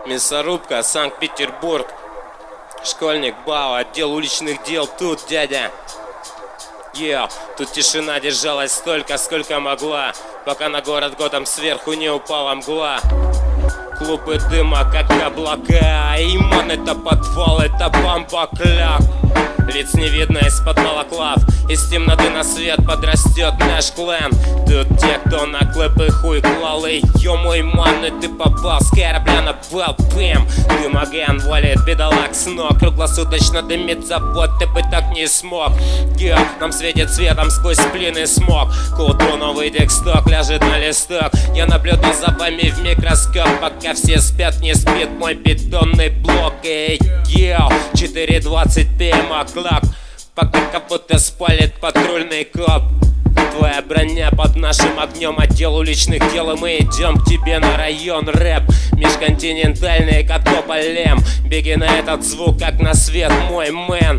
Мясорубка, Санкт-Петербург. Школьник, БАУ, отдел уличных дел, тут дядя. Тут тишина держалась столько, сколько могла, пока на город Готэм сверху не упала мгла. Клубы дыма, как облака. Иман, это подвал, это бамбакляк. Лиц не видно из-под балаклав. Из темноты на свет подрастет наш клан. Тут те, кто на клэпы хуй клал. И ё мой ман, и ты попал с корабля на бал. Бэм, дымоген валит бедолаг с ног. Круглосуточно дымит завод, ты бы так не смог. Нам светит светом сквозь сплин и смог. К утру новый тексток ляжет на листок. Я наблюдаю за вами в микроскоп, пока все спят, не спит мой бетонный блок. 4:20 п.м. клак, пока кого-то спалит патрульный коп. Твоя броня под нашим огнем, отдел уличных дел, и мы идем к тебе на район. Рэп межконтинентальный, как тополем. Беги на этот звук, как на свет, мой мэн.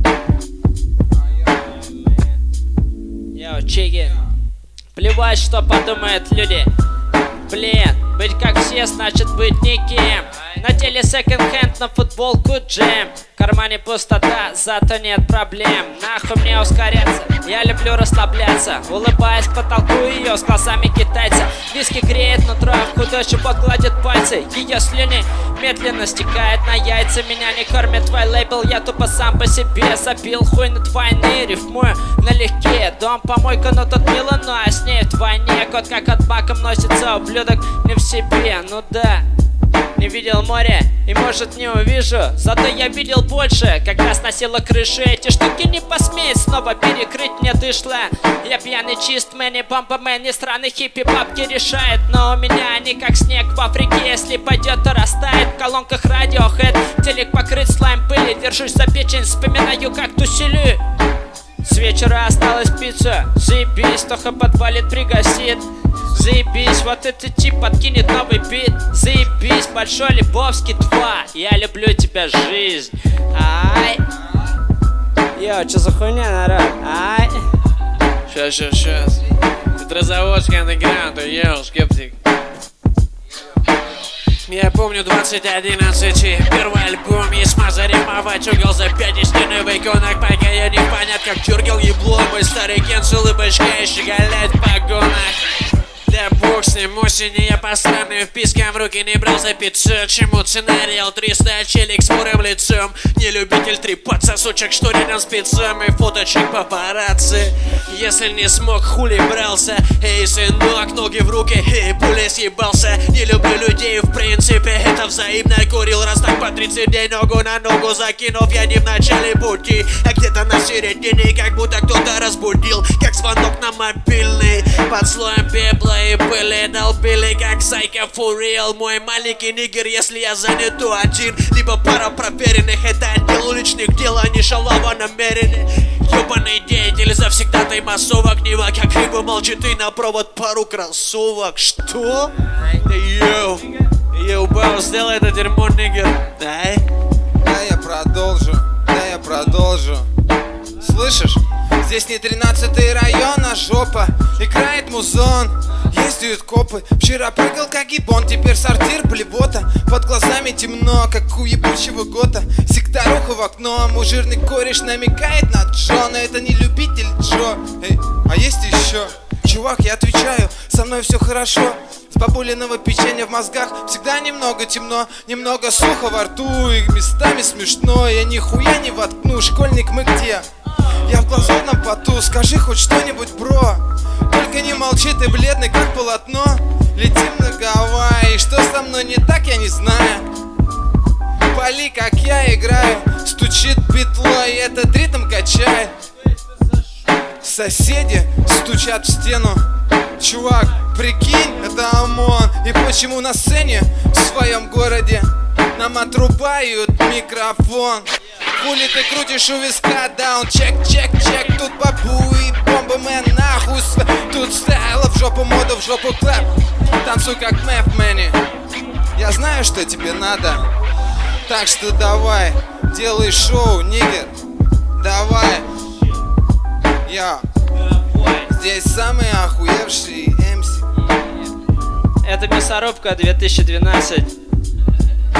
Йоу, чики. Плевать, что подумают люди. Блин, быть как все, значит быть никем. На теле секонд-хенд, на футболку джем. В кармане пустота, зато нет проблем. Нахуй мне ускоряться, я люблю расслабляться. Улыбаясь к потолку ее с глазами китайца. Виски греет нутро, худой чубок гладит пальцы. Ее слюни медленно стекает на яйца. Меня не кормит твой лейбл, я тупо сам по себе забил хуй над войны, рифмую налегке. Дом помойка, но тут мило, ну а с ней вдвойне. Кот как от маком носится, ублюдок не в себе, ну да. Не видел море и может не увижу, зато я видел больше, когда сносила крыши. Эти штуки не посмеют снова перекрыть мне дышло. Я пьяный чист, мэни, бомба-мэн, не странный хиппи, бабки решает. Но у меня они как снег в Африке, если пойдет, то растает. В колонках радиохэд, телек покрыт слайм пыли. Держусь за печень, вспоминаю, как тусили. С вечера осталась пицца, заебись, Тоха подвалит, пригасит. Заебись, вот этот тип подкинет новый бит. Заебись, Большой Лебовский 2, я люблю тебя, жизнь. Ай. Йо, чё за хуйня, народ? Ай. Щас. Петрозаводский андеграунд, йоу, скептик. Я помню 2011, первый альбом, и смазарифмовать угол за 5 стены в иконах, пока я не понят, как дергал ебло. Мой старый Кен с улыбочкой щеголяет в погонах. Да бог с ним, осени я посранный, вписком в руки не брал за 500. Чему сценариал 300, челик с мурым лицом. Не любитель трепаться, сучек, что рядом с пиццом. И фоточек папарацци, если не смог, хули брался. Эй, сынок, ноги в руки, эй, пуля съебался. Не люблю людей, в принципе, это взаимно. Курил раз так по 30 дней, ногу на ногу закинув. Я не в начале пути, а где-то на середине. Как будто кто-то разбудил, как звонок на мобильный. Под слоем пепла и пыли долбили, как сайка for real. Мой маленький нигер, если я занят, то один. Либо пара проверенных, это отдел уличных дел, а не шалава намеренный. Ёбаный деятель, завсегдатай массовок. Нива как рыба молчит и на провод пару кроссовок. Что? Йоу, Баус, сделай это дерьмо, нигер. Да я продолжу. Слышишь? Здесь не 13-й район, а жопа. Играет музон, ездят копы. Вчера прыгал как гибон, теперь сортир, блевота. Под глазами темно, как у ебучего гота. Секторуха в окно, мой жирный кореш намекает на Джона. Это не любитель Джо. Эй, а есть еще? Чувак, я отвечаю, со мной все хорошо. С бабулиного печенья в мозгах всегда немного темно, немного сухо во рту и местами смешно. Я нихуя не воткну, школьник, мы где? Я в глазурном поту, скажи хоть что-нибудь, бро. Только не молчи, ты бледный, как полотно. Летим на Гавайи, что со мной не так, я не знаю. Пали, как я играю, стучит петлой, этот ритм качает. Соседи стучат в стену. Чувак, прикинь, это ОМОН. И почему на сцене в своем городе нам отрубают микрофон? Хули ты крутишь у виска, даун, чек. Тут бабу и бомба-мен, нахуй. Тут стайла в жопу, мода в жопу, клэп. Танцуй как мэп, мэни. Я знаю, что тебе надо. Так что давай, делай шоу, нигер. Давай. Я здесь самый охуевший MC. Это Мясорубка 2012.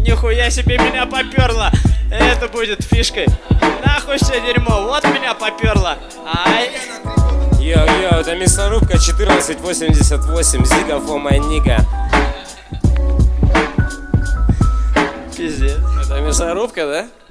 Нихуя себе меня поперло. Это будет фишкой. Нахуй все дерьмо. Вот меня поперло. Ай. Йоу-йоу, это мясорубка 1488. Зига for my nigga. Пиздец. Это мясорубка, да?